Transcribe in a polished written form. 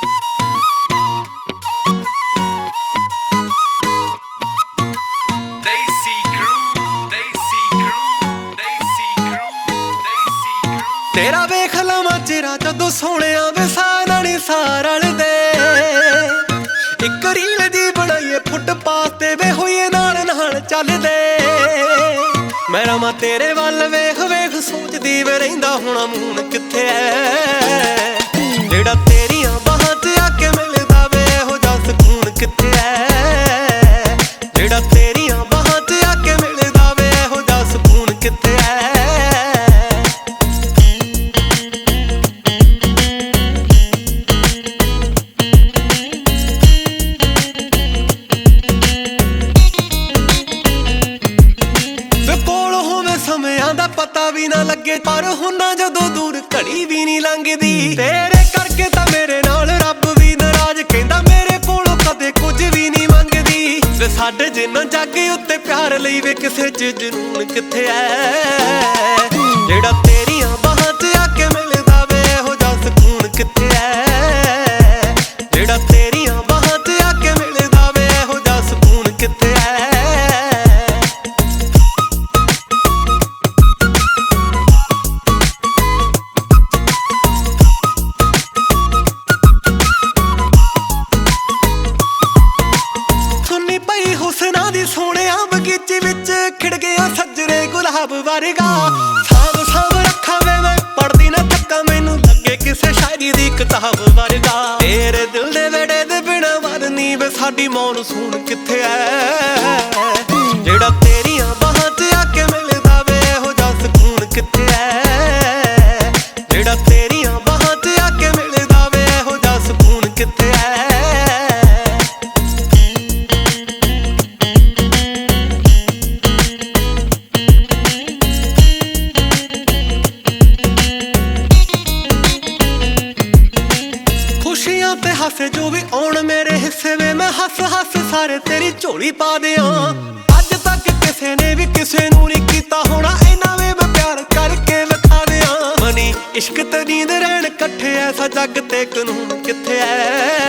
तेरा वेख लवां चेहरा जदों सोहणिया वे सारा नी सार रलदे इक रील दी बनाईए फुटपाथ ते वे होईए नाल नाल चलदे मैं रवां तेरे वल वेख वेख सोचदी वे रहिंदा होणा मून कित्थे ऐ जेड़ा तेरियां बाहां च आके मिलदा वे हो जा सकून कित्थे ऐ जेड़ा तेरियां बाहां च आके मिलदा वे हो जा सकून कित्थे ऐ पता भी ना लगे पर हुन्ना जदों दूर घड़ी भी नहीं लंघदी तेरे करके तां मेरे नाल रब भी नाराज कहंदा मेरे कोलों कदे कुछ भी नहीं मंगदी वे साडे जिन्ना जग उत्ते प्यार लई वे किसे च जुनून कित्थे ऐ जेड़ा तेरियां बाहां च आके मिलदा वे हो जा सकून कित्थे ऐ जेड़ा तेरियां बाहां च आके मिलदा वे हो जा सकून कित्थे ऐ हुसना दी सोहणिया बगीचे विच खिड़ गया सजरे गुलाब वर्गा साब साब रखा वे मैं पढ़दी ना थक्का मैनू लगे किसे शायरी दी किताब वर्गा तेरे दिल दे वेड़े दे बिना वरनी वे साडी मौनसून कित्थे ऐ जेड़ा तेरियां बाहां च आके मिलदा वे हो जा सकून कित्थे ऐ जेड़ा तेरियां बाहां च आके मिलदा वे हो जा सकून कित्थे ऐ हासे जो भी आउण मेरे हिस्से वे मैं हस हस सारे तेरी झोली पा दियां अज तक किसे ने भी किसे नूं नहीं कीता होना इन्ना वे मैं प्यार करके विखा दियां मनी इश्क ते नींद रहण कट्ठे ऐसा जग ते कानून कित्थे ऐ